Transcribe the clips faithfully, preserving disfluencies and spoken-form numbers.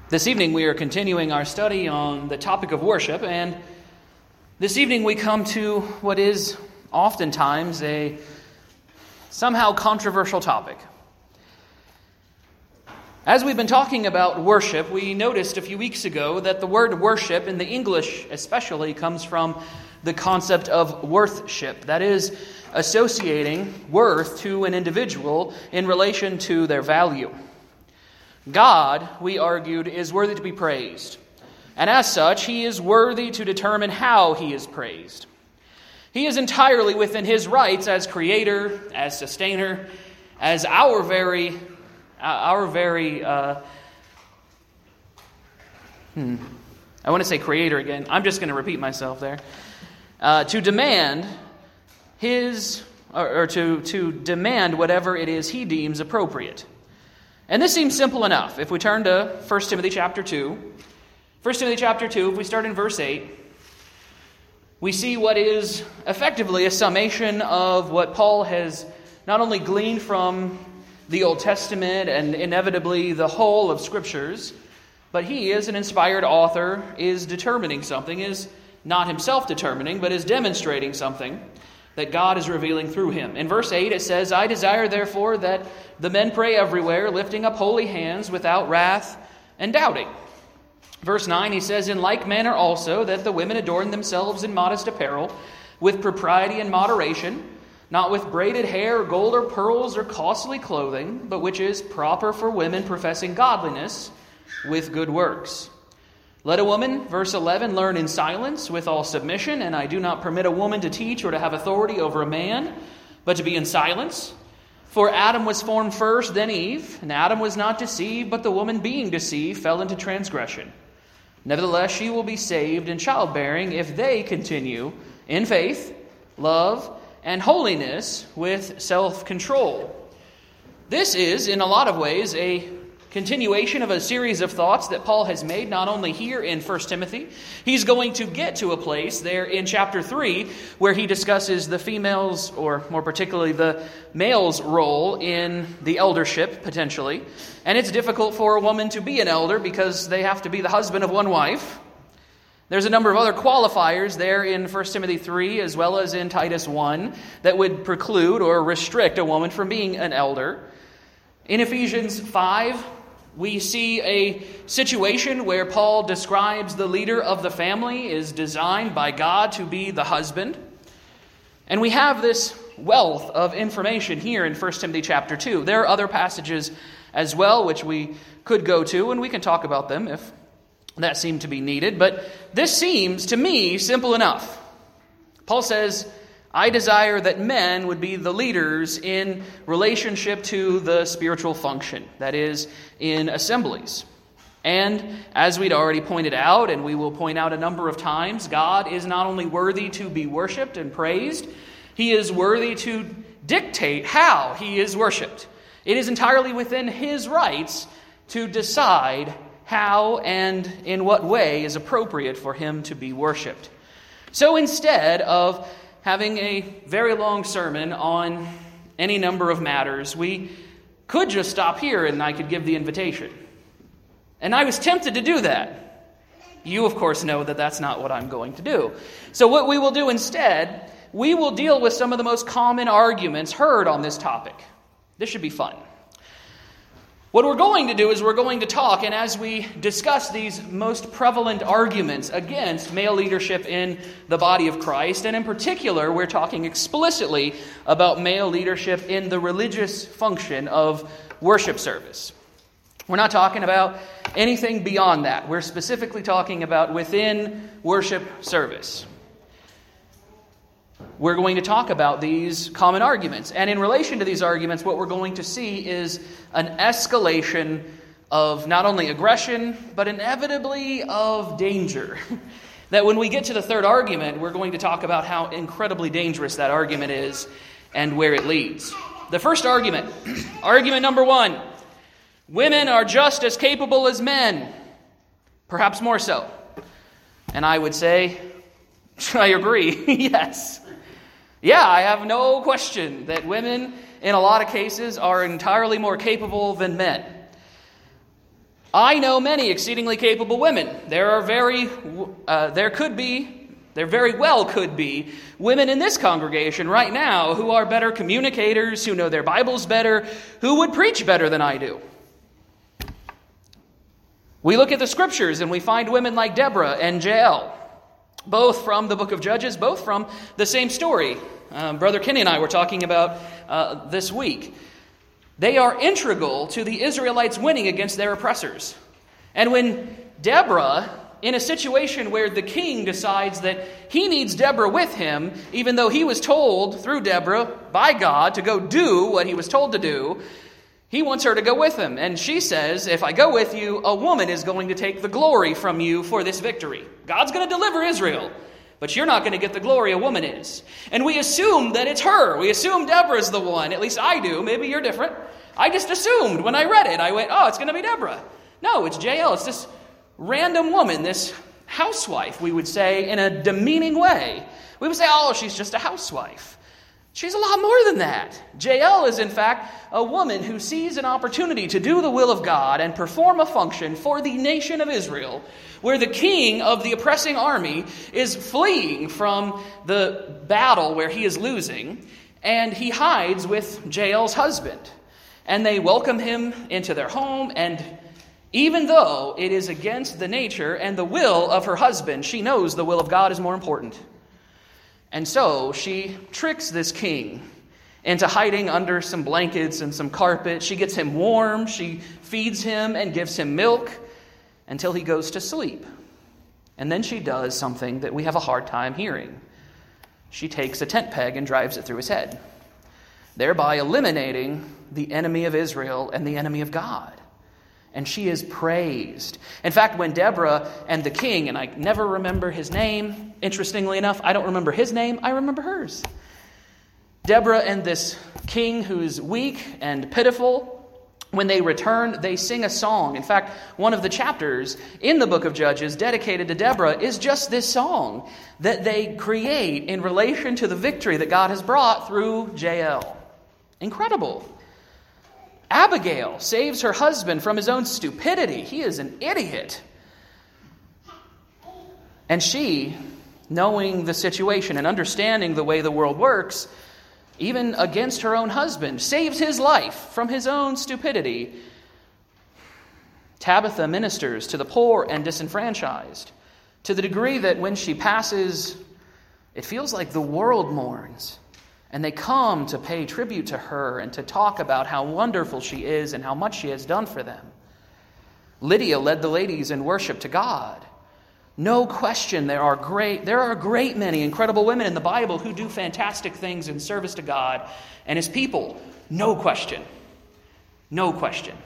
This evening we are continuing our study on the topic of worship, and this evening we come to what is oftentimes a somehow controversial topic. As we've been talking about worship, we noticed a few weeks ago that the word worship, in the English especially, comes from the concept of worthship. That is, associating worth to an individual in relation to their value. God, we argued, is worthy to be praised. And as such, He is worthy to determine how He is praised. He is entirely within His rights as Creator, as Sustainer, as our very, our very, uh, hmm, I want to say Creator again. I'm just going to repeat myself there. Uh, to demand His, or, or to, to demand whatever it is He deems appropriate. And this seems simple enough. If we turn to First Timothy chapter two, First Timothy chapter two, if we start in verse eight, we see what is effectively a summation of what Paul has not only gleaned from the Old Testament and inevitably the whole of Scriptures, but he, as an inspired author, is determining something, is not himself determining, but is demonstrating something that God is revealing through him. In verse eight it says, I desire therefore that the men pray everywhere, lifting up holy hands without wrath and doubting. Verse nine, he says, in like manner also that the women adorn themselves in modest apparel, with propriety and moderation, not with braided hair, or gold or pearls, or costly clothing, but which is proper for women professing godliness with good works. Let a woman, verse eleven, learn in silence with all submission, and I do not permit a woman to teach or to have authority over a man, but to be in silence. For Adam was formed first, then Eve, and Adam was not deceived, but the woman being deceived fell into transgression. Nevertheless, she will be saved in childbearing if they continue in faith, love, and holiness with self-control. This is, in a lot of ways, a continuation of a series of thoughts that Paul has made, not only here in First Timothy. He's going to get to a place there in chapter three where he discusses the females, or more particularly the male's role in the eldership, potentially. And it's difficult for a woman to be an elder because they have to be the husband of one wife. There's a number of other qualifiers there in First Timothy three, as well as in Titus one, that would preclude or restrict a woman from being an elder. In Ephesians five, we see a situation where Paul describes the leader of the family is designed by God to be the husband. And we have this wealth of information here in First Timothy chapter two. There are other passages as well which we could go to, and we can talk about them if that seemed to be needed. But this seems, to me, simple enough. Paul says, I desire that men would be the leaders in relationship to the spiritual function, that is, in assemblies. And as we'd already pointed out, and we will point out a number of times, God is not only worthy to be worshipped and praised, He is worthy to dictate how He is worshipped. It is entirely within His rights to decide how and in what way is appropriate for Him to be worshipped. So instead of having a very long sermon on any number of matters, we could just stop here and I could give the invitation. And I was tempted to do that. You, of course, know that that's not what I'm going to do. So what we will do instead, we will deal with some of the most common arguments heard on this topic. This should be fun. What we're going to do is we're going to talk, and as we discuss these most prevalent arguments against male leadership in the body of Christ, and in particular, we're talking explicitly about male leadership in the religious function of worship service. We're not talking about anything beyond that. We're specifically talking about within worship service. We're going to talk about these common arguments. And in relation to these arguments, what we're going to see is an escalation of not only aggression, but inevitably of danger. That when we get to the third argument, we're going to talk about how incredibly dangerous that argument is and where it leads. The first argument, argument number one, women are just as capable as men, perhaps more so. And I would say, I agree, yes. Yeah, I have no question that women, in a lot of cases, are entirely more capable than men. I know many exceedingly capable women. There are very, uh, there could be, there very well could be women in this congregation right now who are better communicators, who know their Bibles better, who would preach better than I do. We look at the scriptures and we find women like Deborah and Jael, both from the book of Judges, both from the same story. Um, Brother Kenny and I were talking about uh, this week. They are integral to the Israelites winning against their oppressors. And when Deborah, in a situation where the king decides that he needs Deborah with him, even though he was told through Deborah by God to go do what he was told to do, he wants her to go with him. And she says, if I go with you, a woman is going to take the glory from you for this victory. God's going to deliver Israel, but you're not going to get the glory, a woman is. And we assume that it's her. We assume Deborah's the one. At least I do. Maybe you're different. I just assumed when I read it, I went, oh, it's going to be Deborah. No, it's Jael. It's this random woman, this housewife, we would say, in a demeaning way. We would say, oh, she's just a housewife. She's a lot more than that. Jael is, in fact, a woman who sees an opportunity to do the will of God and perform a function for the nation of Israel, where the king of the oppressing army is fleeing from the battle where he is losing, and he hides with Jael's husband. And they welcome him into their home, and even though it is against the nature and the will of her husband, she knows the will of God is more important. And so she tricks this king into hiding under some blankets and some carpet. She gets him warm, she feeds him and gives him milk until he goes to sleep. And then she does something that we have a hard time hearing. She takes a tent peg and drives it through his head, thereby eliminating the enemy of Israel and the enemy of God. And she is praised. In fact, when Deborah and the king, and I never remember his name, interestingly enough, I don't remember his name, I remember hers. Deborah and this king who's weak and pitiful, when they return, they sing a song. In fact, one of the chapters in the book of Judges dedicated to Deborah is just this song that they create in relation to the victory that God has brought through Jael. Incredible. Abigail saves her husband from his own stupidity. He is an idiot. And she, knowing the situation and understanding the way the world works, even against her own husband, saves his life from his own stupidity. Tabitha ministers to the poor and disenfranchised, to the degree that when she passes, it feels like the world mourns. And they come to pay tribute to her and to talk about how wonderful she is and how much she has done for them. Lydia led the ladies in worship to God. No question, there are great, there are a great many incredible women in the Bible who do fantastic things in service to God and His people. No question. No question.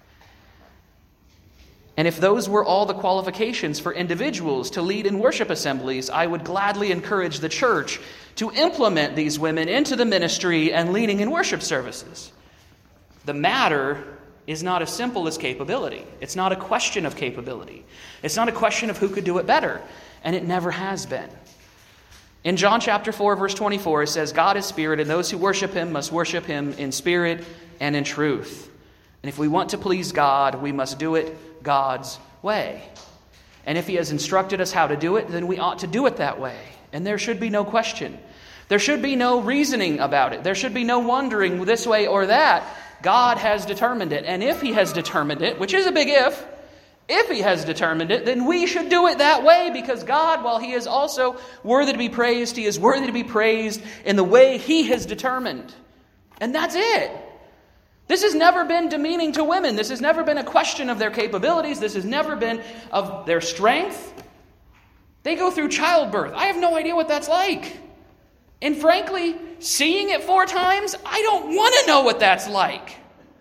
And if those were all the qualifications for individuals to lead in worship assemblies, I would gladly encourage the church to implement these women into the ministry and leading in worship services. The matter is not as simple as capability. It's not a question of capability. It's not a question of who could do it better. And it never has been. In John chapter four, verse twenty-four, it says, God is spirit, and those who worship Him must worship Him in spirit and in truth. And if we want to please God, we must do it God's way. And if He has instructed us how to do it, then we ought to do it that way. And there should be no question. There should be no reasoning about it. There should be no wondering this way or that. God has determined it. And if He has determined it, which is a big if, if He has determined it, then we should do it that way, because God, while He is also worthy to be praised, He is worthy to be praised in the way He has determined. And that's it. This has never been demeaning to women. This has never been a question of their capabilities. This has never been of their strength. They go through childbirth. I have no idea what that's like. And frankly, seeing it four times, I don't want to know what that's like.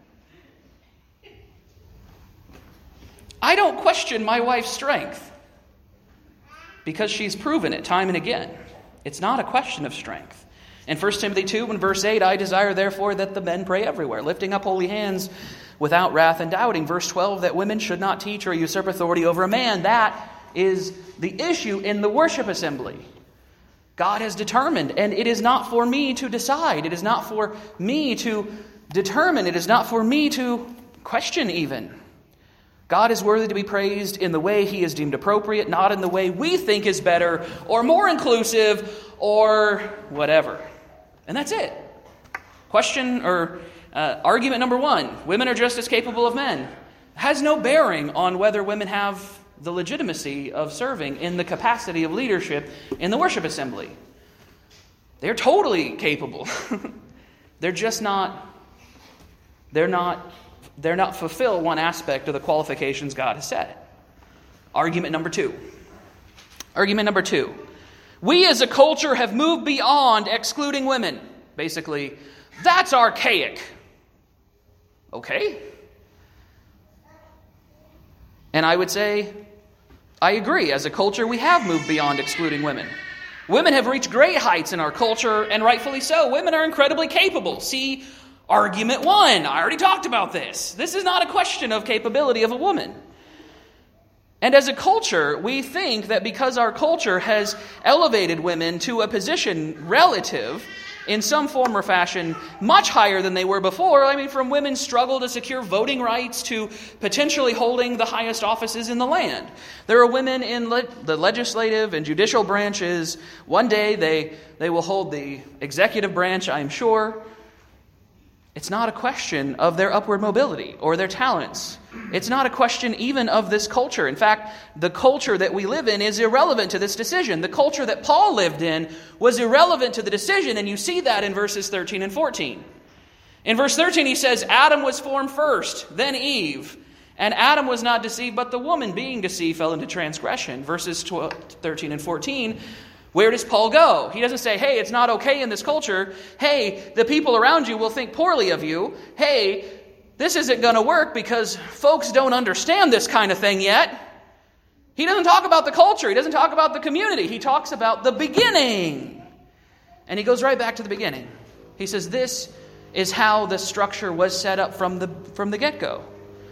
I don't question my wife's strength because she's proven it time and again. It's not a question of strength. In First Timothy two, in verse eight, I desire therefore that the men pray everywhere, lifting up holy hands without wrath and doubting. Verse twelve, that women should not teach or usurp authority over a man. That is the issue in the worship assembly. God has determined, and it is not for me to decide. It is not for me to determine. It is not for me to question even. God is worthy to be praised in the way he is deemed appropriate, not in the way we think is better or more inclusive or whatever. And that's it. Question or uh, argument number one, women are just as capable of men, has no bearing on whether women have the legitimacy of serving in the capacity of leadership in the worship assembly. They're totally capable. They're just not, they're not, they're not fulfill one aspect of the qualifications God has set. Argument number two. Argument number two. We as a culture have moved beyond excluding women. Basically, that's archaic. Okay. And I would say, I agree. As a culture, we have moved beyond excluding women. Women have reached great heights in our culture, and rightfully so. Women are incredibly capable. See argument one. I already talked about this. This is not a question of capability of a woman. And as a culture, we think that because our culture has elevated women to a position relative, in some form or fashion, much higher than they were before. I mean, from women's struggle to secure voting rights to potentially holding the highest offices in the land. There are women in le- the legislative and judicial branches. One day they, they will hold the executive branch, I'm sure. It's not a question of their upward mobility or their talents. It's not a question even of this culture. In fact, the culture that we live in is irrelevant to this decision. The culture that Paul lived in was irrelevant to the decision, and you see that in verses thirteen and fourteen. In verse thirteen, he says, Adam was formed first, then Eve. And Adam was not deceived, but the woman, being deceived, fell into transgression. Verses twelve, thirteen and fourteen. Where does Paul go? He doesn't say, hey, it's not okay in this culture. Hey, the people around you will think poorly of you. Hey, this isn't going to work because folks don't understand this kind of thing yet. He doesn't talk about the culture. He doesn't talk about the community. He talks about the beginning. And he goes right back to the beginning. He says, this is how the structure was set up from the, from the get-go.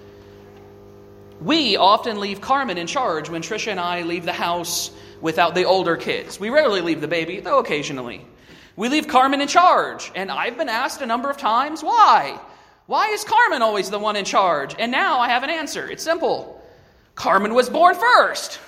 We often leave Carmen in charge when Trisha and I leave the house without the older kids. We rarely leave the baby, though occasionally. We leave Carmen in charge, and I've been asked a number of times, why? Why is Carmen always the one in charge? And now I have an answer. It's simple. Carmen was born first.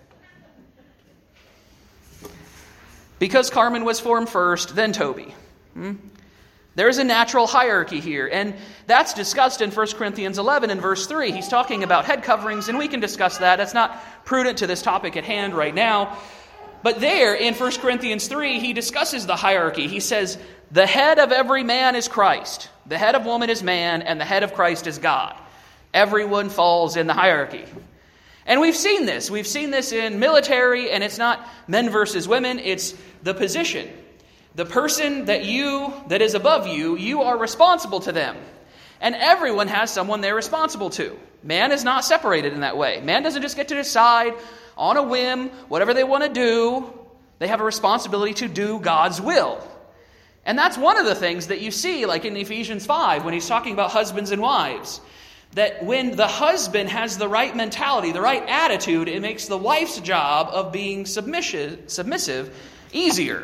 Because Carmen was formed first, then Toby. Hmm? There is a natural hierarchy here, and that's discussed in First Corinthians eleven and verse three. He's talking about head coverings, and we can discuss that. That's not prudent to this topic at hand right now. But there, in First Corinthians three, he discusses the hierarchy. He says, the head of every man is Christ, the head of woman is man, and the head of Christ is God. Everyone falls in the hierarchy. And we've seen this. We've seen this in military, and it's not men versus women, it's the position. The person that you, that is above you, you are responsible to them. And everyone has someone they're responsible to. Man is not separated in that way. Man doesn't just get to decide on a whim whatever they want to do. They have a responsibility to do God's will. And that's one of the things that you see, like in Ephesians five, when he's talking about husbands and wives. That when the husband has the right mentality, the right attitude, it makes the wife's job of being submissive, submissive easier.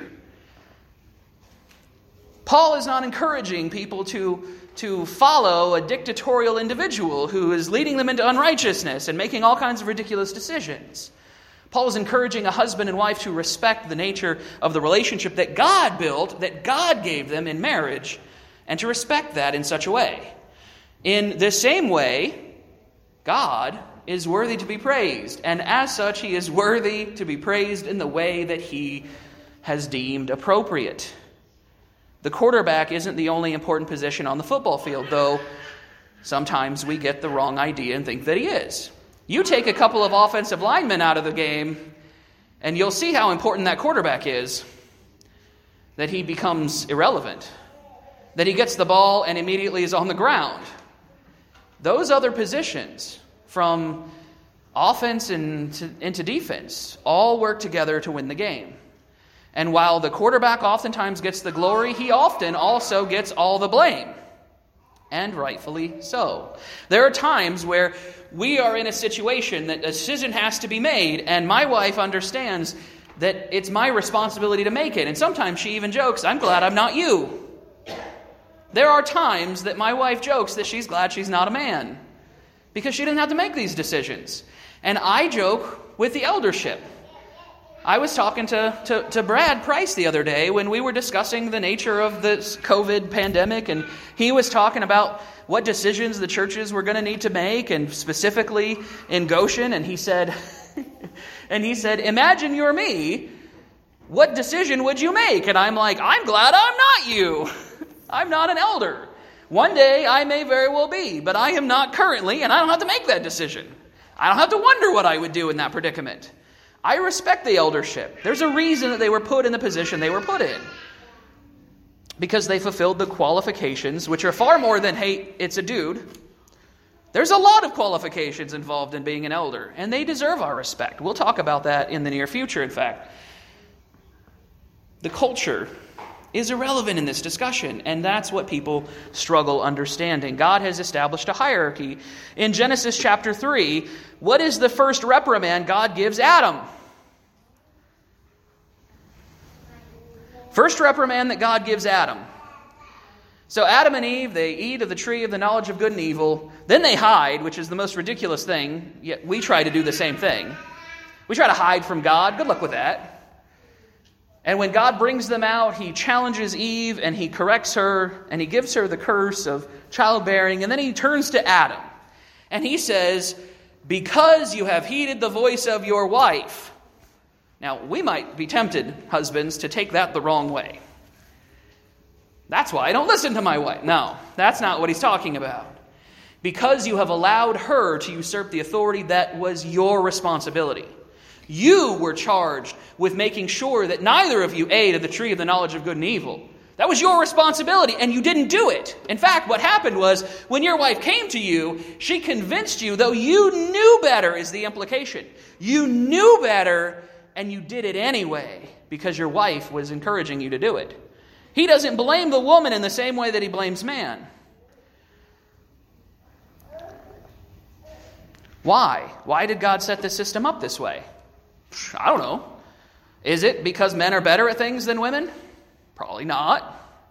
Paul is not encouraging people to, to follow a dictatorial individual who is leading them into unrighteousness and making all kinds of ridiculous decisions. Paul is encouraging a husband and wife to respect the nature of the relationship that God built, that God gave them in marriage, and to respect that in such a way. In the same way, God is worthy to be praised, and as such, he is worthy to be praised in the way that he has deemed appropriate. The quarterback isn't the only important position on the football field, though sometimes we get the wrong idea and think that he is. You take a couple of offensive linemen out of the game, and you'll see how important that quarterback is, that he becomes irrelevant, that he gets the ball and immediately is on the ground. Those other positions, from offense into, into defense, all work together to win the game. And while the quarterback oftentimes gets the glory, he often also gets all the blame. And rightfully so. There are times where we are in a situation that a decision has to be made, and my wife understands that it's my responsibility to make it. And sometimes she even jokes, I'm glad I'm not you. There are times that my wife jokes that she's glad she's not a man. because she didn't have to make these decisions. And I joke with the eldership. I was talking to, to, to Brad Price the other day when we were discussing the nature of this COVID pandemic, and he was talking about what decisions the churches were going to need to make, and specifically in Goshen, and he said, and he said, imagine you're me, what decision would you make? And I'm like, I'm glad I'm not you. I'm not an elder. One day I may very well be, but I am not currently, and I don't have to make that decision. I don't have to wonder what I would do in that predicament. I respect the eldership. There's a reason that they were put in the position they were put in. Because they fulfilled the qualifications, which are far more than, hey, it's a dude. There's a lot of qualifications involved in being an elder, and they deserve our respect. We'll talk about that in the near future, in fact. The culture is irrelevant in this discussion, and that's what people struggle understanding. God has established a hierarchy. In Genesis chapter three, what is the first reprimand God gives Adam? First reprimand that God gives Adam. So Adam and Eve, they eat of the tree of the knowledge of good and evil. Then they hide, which is the most ridiculous thing. Yet we try to do the same thing. We try to hide from God. Good luck with that. And when God brings them out, he challenges Eve and he corrects her and he gives her the curse of childbearing. And then he turns to Adam and he says, because you have heeded the voice of your wife. Now, we might be tempted, husbands, to take that the wrong way. That's why I don't listen to my wife. No, that's not what he's talking about. Because you have allowed her to usurp the authority that was your responsibility. You were charged with making sure that neither of you ate of the tree of the knowledge of good and evil. That was your responsibility, and you didn't do it. In fact, what happened was, when your wife came to you, she convinced you, though you knew better is the implication. You knew better, and you did it anyway, because your wife was encouraging you to do it. He doesn't blame the woman in the same way that he blames man. Why? Why did God set this system up this way? I don't know. Is it because men are better at things than women? Probably not.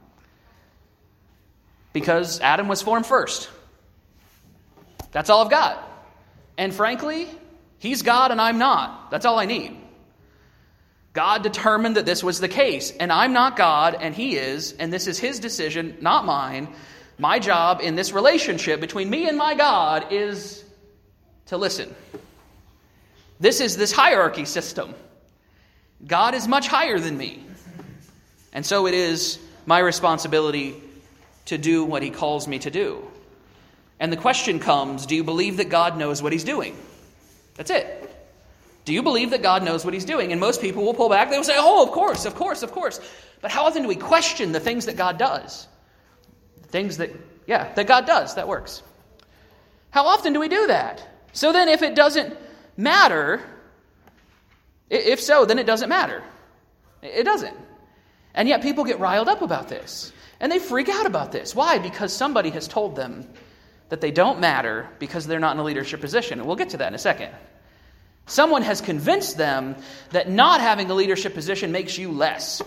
Because Adam was formed first. That's all I've got. And frankly, he's God and I'm not. That's all I need. God determined that this was the case. And I'm not God and he is. And this is his decision, not mine. My job in this relationship between me and my God is to listen. This is this hierarchy system. God is much higher than me. And so it is my responsibility to do what he calls me to do. And the question comes, do you believe that God knows what he's doing? That's it. Do you believe that God knows what he's doing? And most people will pull back. They will say, oh, of course, of course, of course. But how often do we question the things that God does? The things that, yeah, that God does. That works. How often do we do that? So then if it doesn't matter, if so, then it doesn't matter. It doesn't. And yet people get riled up about this. And they freak out about this. Why? Because somebody has told them that they don't matter because they're not in a leadership position. And we'll get to that in a second. Someone has convinced them that not having a leadership position makes you less.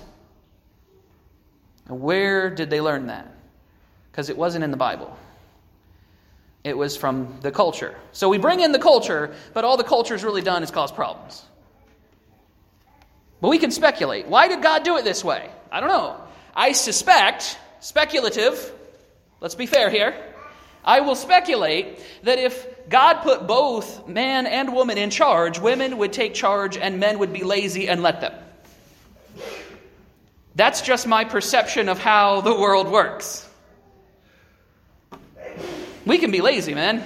And where did they learn that? Because it wasn't in the Bible. It was from the culture. So we bring in the culture, but all the culture's really done is cause problems. But we can speculate. Why did God do it this way? I don't know. I suspect, speculative, let's be fair here, I will speculate that if God put both man and woman in charge, women would take charge and men would be lazy and let them. That's just my perception of how the world works. We can be lazy, man.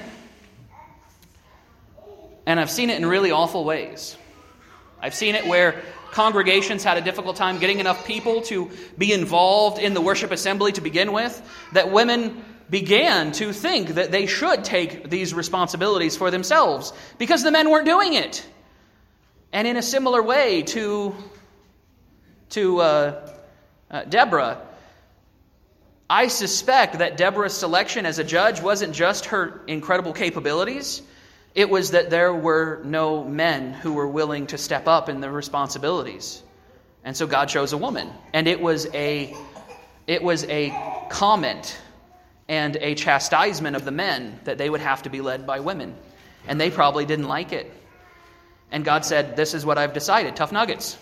And I've seen it in really awful ways. I've seen it where congregations had a difficult time getting enough people to be involved in the worship assembly to begin with, that women began to think that they should take these responsibilities for themselves because the men weren't doing it. And in a similar way to, to uh, uh, Deborah, I suspect that Deborah's selection as a judge wasn't just her incredible capabilities. It was that there were no men who were willing to step up in the responsibilities. And so God chose a woman. And it was a, it was a comment and a chastisement of the men, that they would have to be led by women. And they probably didn't like it. And God said, this is what I've decided. Tough nuggets.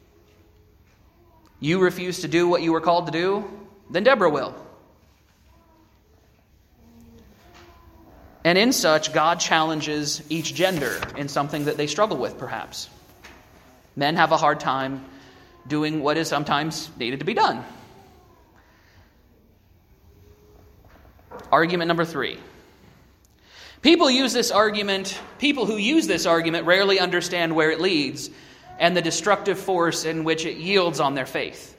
You refuse to do what you were called to do, then Deborah will. And in such, God challenges each gender in something that they struggle with, perhaps. Men have a hard time doing what is sometimes needed to be done. Argument number three. People use this argument, people who use this argument rarely understand where it leads and the destructive force in which it yields on their faith.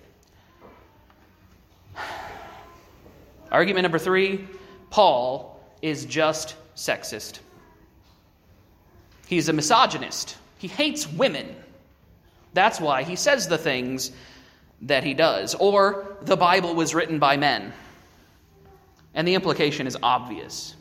Argument number three, Paul is just sexist. He's a misogynist. He hates women. That's why he says the things that he does. Or the Bible was written by men. And the implication is obvious.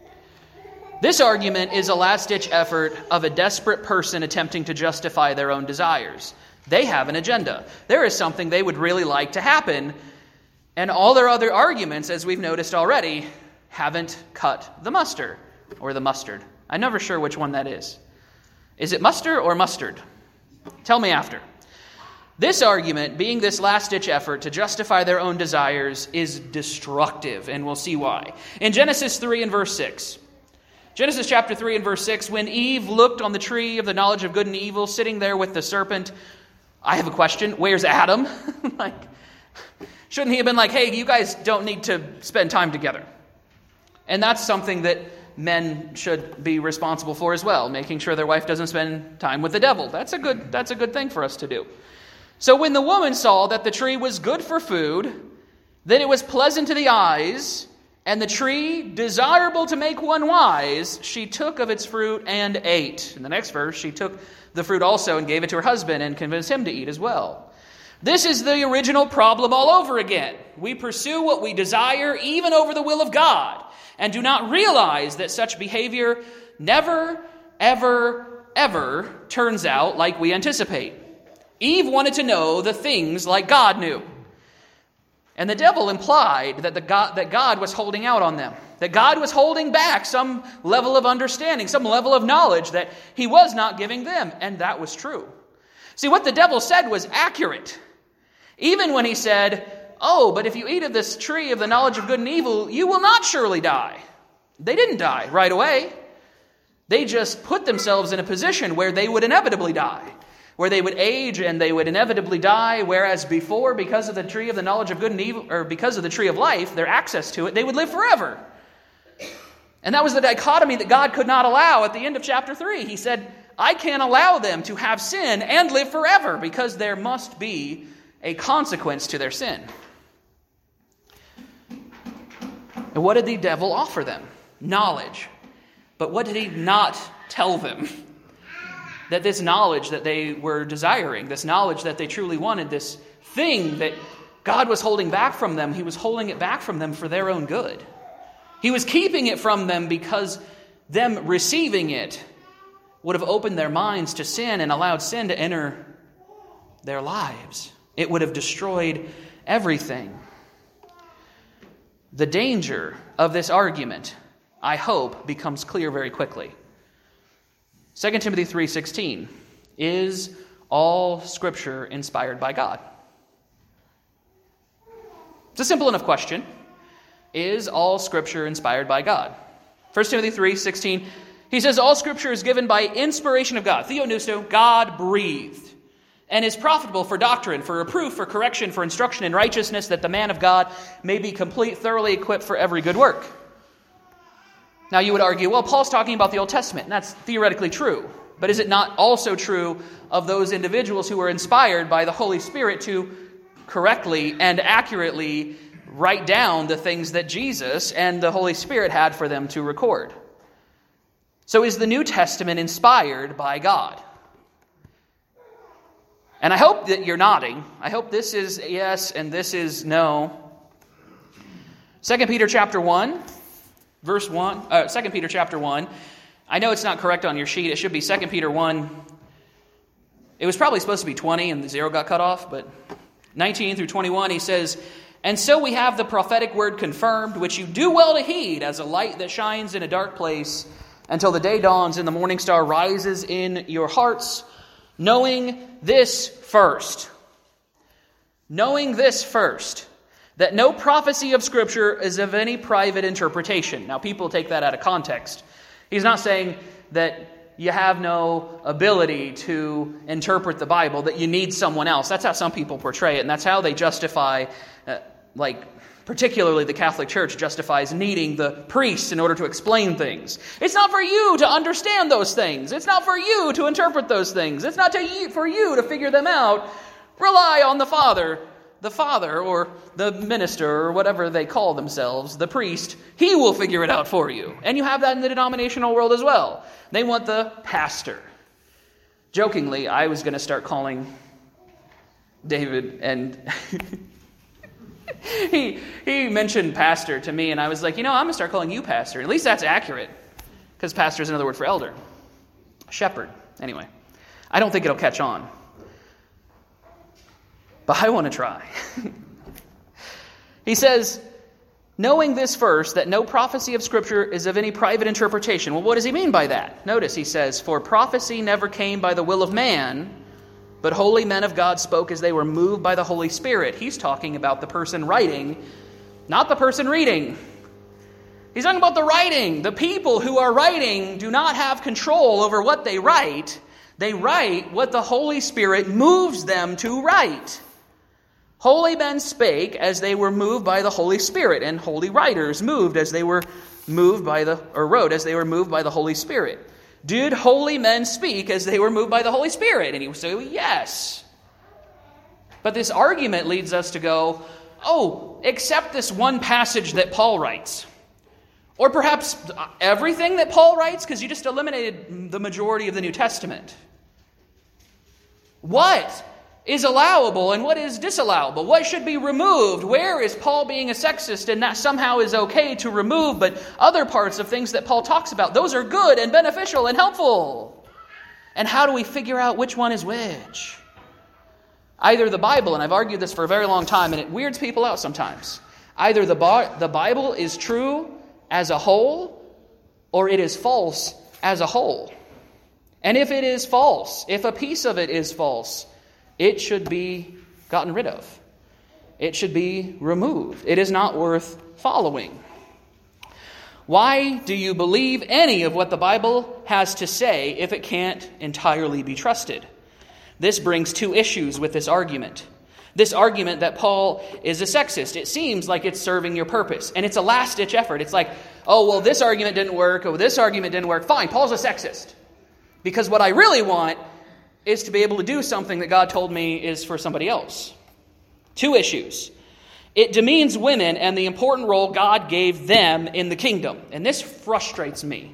This argument is a last-ditch effort of a desperate person attempting to justify their own desires. They have an agenda. There is something they would really like to happen, and all their other arguments, as we've noticed already, haven't cut the mustard, or the mustard. I'm never sure which one that is. Is it mustard or mustard? Tell me after. This argument, being this last-ditch effort to justify their own desires, is destructive, and we'll see why. In Genesis three and verse six, Genesis chapter three and verse six, when Eve looked on the tree of the knowledge of good and evil, sitting there with the serpent, I have a question. Where's Adam? like, shouldn't he have been like, hey, you guys don't need to spend time together? And that's something that men should be responsible for as well, making sure their wife doesn't spend time with the devil. That's a good, that's a good thing for us to do. So when the woman saw that the tree was good for food, that it was pleasant to the eyes, and the tree desirable to make one wise, she took of its fruit and ate. In the next verse, she took the fruit also and gave it to her husband and convinced him to eat as well. This is the original problem all over again. We pursue what we desire even over the will of God, and do not realize that such behavior never, ever, ever turns out like we anticipate. Eve wanted to know the things like God knew. And the devil implied that, the God, that God was holding out on them, that God was holding back some level of understanding, some level of knowledge that he was not giving them. And that was true. See, what the devil said was accurate. Even when he said, oh, but if you eat of this tree of the knowledge of good and evil, you will not surely die. They didn't die right away. They just put themselves in a position where they would inevitably die, where they would age and they would inevitably die, whereas before, because of the tree of the knowledge of good and evil, or because of the tree of life, their access to it, they would live forever. And that was the dichotomy that God could not allow at the end of chapter three. He said, I can't allow them to have sin and live forever, because there must be a consequence to their sin. And what did the devil offer them? Knowledge. But what did he not tell them? That this knowledge that they were desiring, this knowledge that they truly wanted, this thing that God was holding back from them, he was holding it back from them for their own good. He was keeping it from them because them receiving it would have opened their minds to sin and allowed sin to enter their lives. It would have destroyed everything. The danger of this argument, I hope, becomes clear very quickly. Second Timothy three sixteen, is all Scripture inspired by God? It's a simple enough question. Is all Scripture inspired by God? First Timothy three sixteen, he says, all Scripture is given by inspiration of God. Theopneustos, God breathed, and is profitable for doctrine, for reproof, for correction, for instruction in righteousness, that the man of God may be complete, thoroughly equipped for every good work. Now you would argue, well, Paul's talking about the Old Testament, and that's theoretically true. But is it not also true of those individuals who were inspired by the Holy Spirit to correctly and accurately write down the things that Jesus and the Holy Spirit had for them to record? So is the New Testament inspired by God? And I hope that you're nodding. I hope this is yes and this is no. Second Peter chapter one, verse one. Uh, Second Peter chapter one. I know it's not correct on your sheet. It should be Second Peter one. It was probably supposed to be twenty and the zero got cut off, but nineteen through twenty-one, he says, And so we have the prophetic word confirmed, which you do well to heed as a light that shines in a dark place until the day dawns and the morning star rises in your hearts, knowing this first. Knowing this first, that no prophecy of Scripture is of any private interpretation. Now, people take that out of context. He's not saying that you have no ability to interpret the Bible, that you need someone else. That's how some people portray it, and that's how they justify, uh, like, particularly the Catholic Church justifies needing the priests in order to explain things. It's not for you to understand those things. It's not for you to interpret those things. It's not to, for you to figure them out. Rely on the Father. The Father, or the minister, or whatever they call themselves, the priest, he will figure it out for you. And you have that in the denominational world as well. They want the pastor. Jokingly, I was going to start calling David, and he he mentioned pastor to me, and I was like, you know, I'm going to start calling you pastor. At least that's accurate, because pastor is another word for elder. Shepherd. Anyway, I don't think it'll catch on. But I want to try. He says, knowing this first, that no prophecy of Scripture is of any private interpretation. Well, what does he mean by that? Notice he says, for prophecy never came by the will of man, but holy men of God spoke as they were moved by the Holy Spirit. He's talking about the person writing, not the person reading. He's talking about the writing. The people who are writing do not have control over what they write. They write what the Holy Spirit moves them to write. Holy men spake as they were moved by the Holy Spirit, and holy writers moved as they were moved by the, or wrote as they were moved by the Holy Spirit. Did holy men speak as they were moved by the Holy Spirit? And he would say, well, yes. But this argument leads us to go, oh, except this one passage that Paul writes. Or perhaps everything that Paul writes, because you just eliminated the majority of the New Testament. What is allowable and what is disallowable? What should be removed? Where is Paul being a sexist and that somehow is okay to remove, but other parts of things that Paul talks about, those are good and beneficial and helpful? And how do we figure out which one is which? Either the Bible, and I've argued this for a very long time, and it weirds people out sometimes. Either the, bar, the Bible is true as a whole, or it is false as a whole. And if it is false, if a piece of it is false, it should be gotten rid of. It should be removed. It is not worth following. Why do you believe any of what the Bible has to say if it can't entirely be trusted? This brings two issues with this argument. This argument that Paul is a sexist. It seems like it's serving your purpose. And it's a last-ditch effort. It's like, oh, well, this argument didn't work. Oh, this argument didn't work. Fine, Paul's a sexist. Because what I really want is to be able to do something that God told me is for somebody else. Two issues. It demeans women and the important role God gave them in the kingdom. And this frustrates me.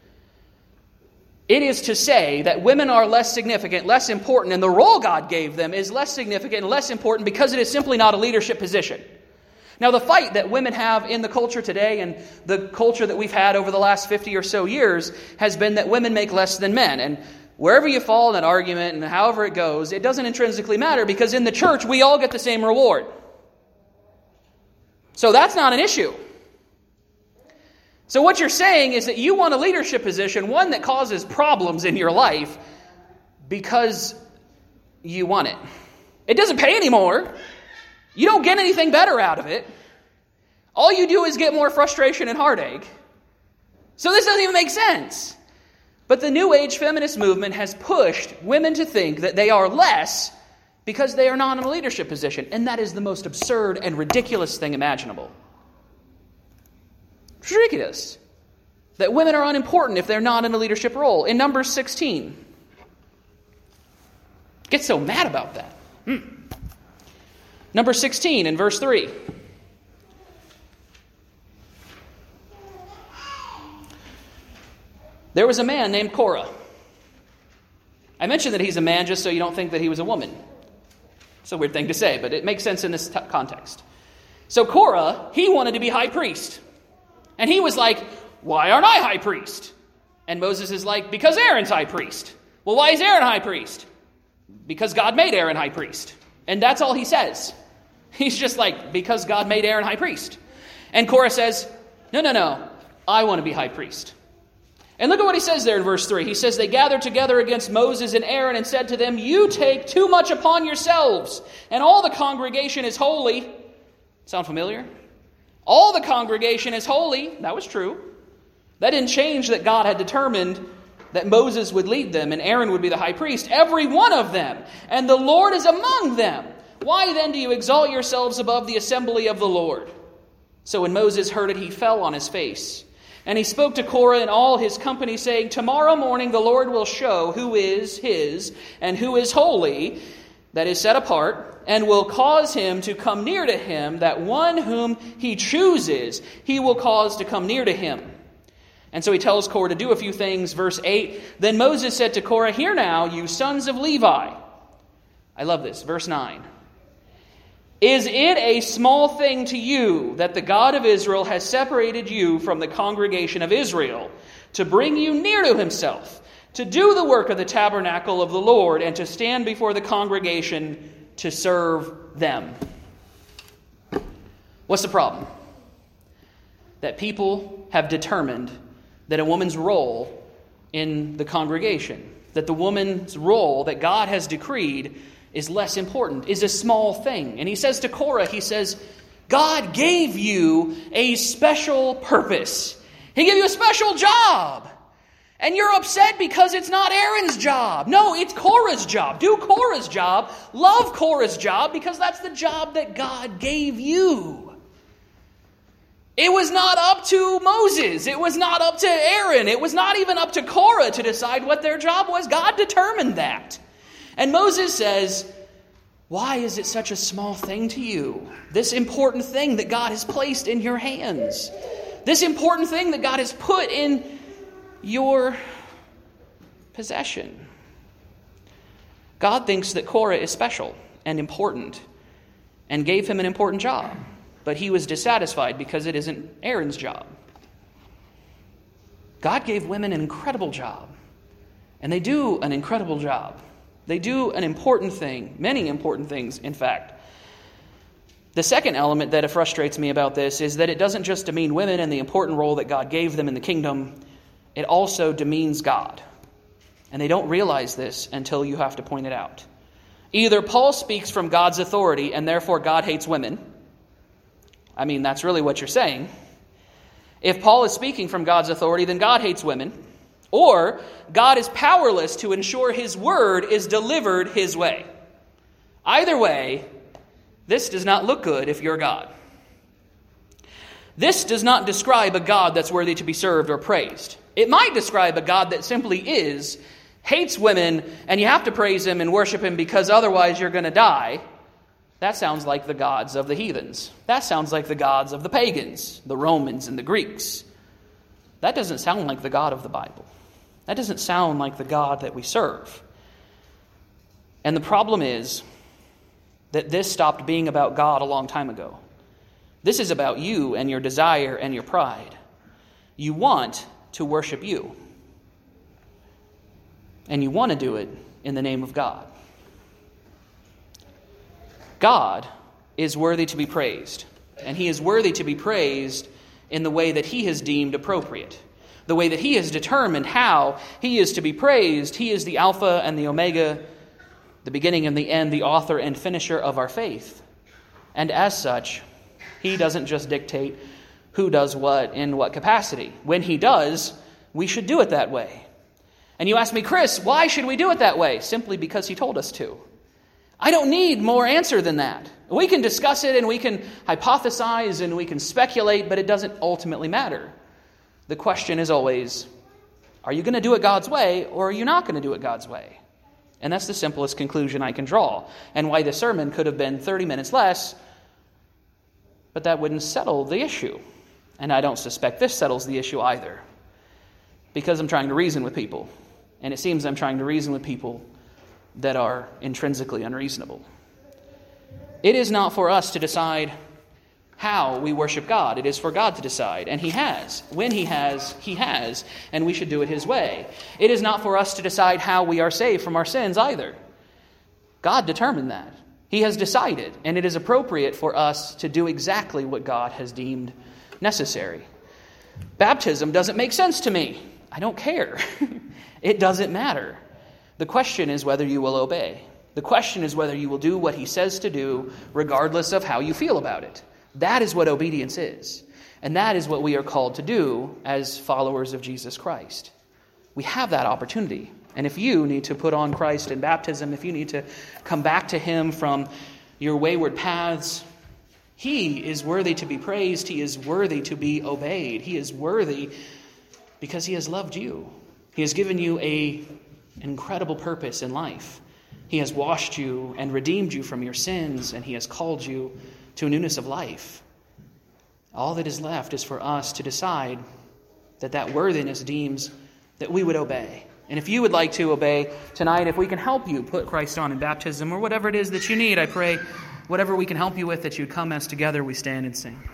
It is to say that women are less significant, less important, and the role God gave them is less significant and less important because it is simply not a leadership position. Now, the fight that women have in the culture today and the culture that we've had over the last fifty or so years has been that women make less than men. And wherever you fall in that argument and however it goes, it doesn't intrinsically matter because in the church we all get the same reward. So that's not an issue. So what you're saying is that you want a leadership position, one that causes problems in your life because you want it. It doesn't pay anymore. You don't get anything better out of it. All you do is get more frustration and heartache. So this doesn't even make sense. But the New Age feminist movement has pushed women to think that they are less because they are not in a leadership position. And that is the most absurd and ridiculous thing imaginable. It's ridiculous that women are unimportant if they're not in a leadership role. In Numbers sixteen, get so mad about that. Hmm. Number sixteen in verse three. There was a man named Korah. I mentioned that he's a man just so you don't think that he was a woman. It's a weird thing to say, but it makes sense in this t- context. So Korah, he wanted to be high priest. And he was like, why aren't I high priest? And Moses is like, because Aaron's high priest. Well, why is Aaron high priest? Because God made Aaron high priest. And that's all he says. He's just like, because God made Aaron high priest. And Korah says, no, no, no, I want to be high priest. And look at what he says there in verse three. He says, they gathered together against Moses and Aaron and said to them, you take too much upon yourselves, and all the congregation is holy. Sound familiar? All the congregation is holy. That was true. That didn't change that God had determined that Moses would lead them and Aaron would be the high priest, every one of them, and the Lord is among them. Why then do you exalt yourselves above the assembly of the Lord? So when Moses heard it, he fell on his face. And he spoke to Korah and all his company, saying, tomorrow morning the Lord will show who is his and who is holy, that is set apart, and will cause him to come near to him, that one whom he chooses he will cause to come near to him. And so he tells Korah to do a few things. Verse eight, then Moses said to Korah, hear now, you sons of Levi. I love this. Verse nine. Is it a small thing to you that the God of Israel has separated you from the congregation of Israel to bring you near to himself, to do the work of the tabernacle of the Lord, and to stand before the congregation to serve them? What's the problem? That people have determined that a woman's role in the congregation, that the woman's role that God has decreed is less important, is a small thing. And he says to Korah, he says, God gave you a special purpose. He gave you a special job. And you're upset because it's not Aaron's job. No, it's Korah's job. Do Korah's job. Love Korah's job, because that's the job that God gave you. It was not up to Moses. It was not up to Aaron. It was not even up to Korah to decide what their job was. God determined that. And Moses says, why is it such a small thing to you? This important thing that God has placed in your hands. This important thing that God has put in your possession. God thinks that Korah is special and important and gave him an important job. But he was dissatisfied because it isn't Aaron's job. God gave women an incredible job. And they do an incredible job. They do an important thing, many important things, in fact. The second element that frustrates me about this is that it doesn't just demean women and the important role that God gave them in the kingdom. It also demeans God. And they don't realize this until you have to point it out. Either Paul speaks from God's authority and therefore God hates women. I mean, that's really what you're saying. If Paul is speaking from God's authority, then God hates women. Or God is powerless to ensure his word is delivered his way. Either way, this does not look good if you're God. This does not describe a God that's worthy to be served or praised. It might describe a God that simply is, hates women, and you have to praise him and worship him because otherwise you're going to die. That sounds like the gods of the heathens. That sounds like the gods of the pagans, the Romans and the Greeks. That doesn't sound like the God of the Bible. That doesn't sound like the God that we serve. And the problem is that this stopped being about God a long time ago. This is about you and your desire and your pride. You want to worship you. And you want to do it in the name of God. God is worthy to be praised, and he is worthy to be praised in the way that he has deemed appropriate, the way that he has determined how he is to be praised. He is the Alpha and the Omega, the beginning and the end, the author and finisher of our faith. And as such, he doesn't just dictate who does what in what capacity. When he does, we should do it that way. And you ask me, Chris, why should we do it that way? Simply because he told us to. I don't need more answer than that. We can discuss it and we can hypothesize and we can speculate, but it doesn't ultimately matter. The question is always, are you going to do it God's way or are you not going to do it God's way? And that's the simplest conclusion I can draw. And why the sermon could have been thirty minutes less, but that wouldn't settle the issue. And I don't suspect this settles the issue either. Because I'm trying to reason with people. And it seems I'm trying to reason with people that are intrinsically unreasonable. It is not for us to decide how we worship God. It is for God to decide, and he has. When he has, he has, and we should do it his way. It is not for us to decide how we are saved from our sins either. God determined that. He has decided, and it is appropriate for us to do exactly what God has deemed necessary. Baptism doesn't make sense to me. I don't care. It doesn't matter. The question is whether you will obey. The question is whether you will do what he says to do, regardless of how you feel about it. That is what obedience is. And that is what we are called to do as followers of Jesus Christ. We have that opportunity. And if you need to put on Christ in baptism, if you need to come back to him from your wayward paths, he is worthy to be praised. He is worthy to be obeyed. He is worthy because he has loved you. He has given you a incredible purpose in life. He has washed you and redeemed you from your sins, and he has called you to a newness of life. All that is left is for us to decide that that worthiness deems that we would obey. And if you would like to obey tonight, if we can help you put Christ on in baptism or whatever it is that you need, I pray whatever we can help you with, that you come as together we stand and sing.